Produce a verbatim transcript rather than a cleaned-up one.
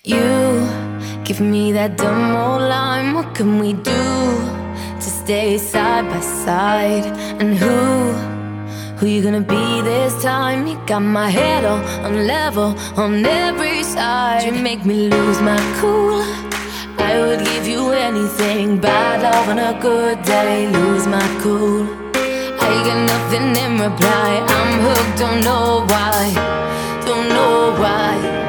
You give me that demo line. What can we do to stay side by side? And who, who you gonna be this time? You got my head on, on level, on every side. You make me lose my cool. I would give you anything, bad love on a good day. Lose my cool. I get nothing in reply. I'm hooked, don't know why, don't know why.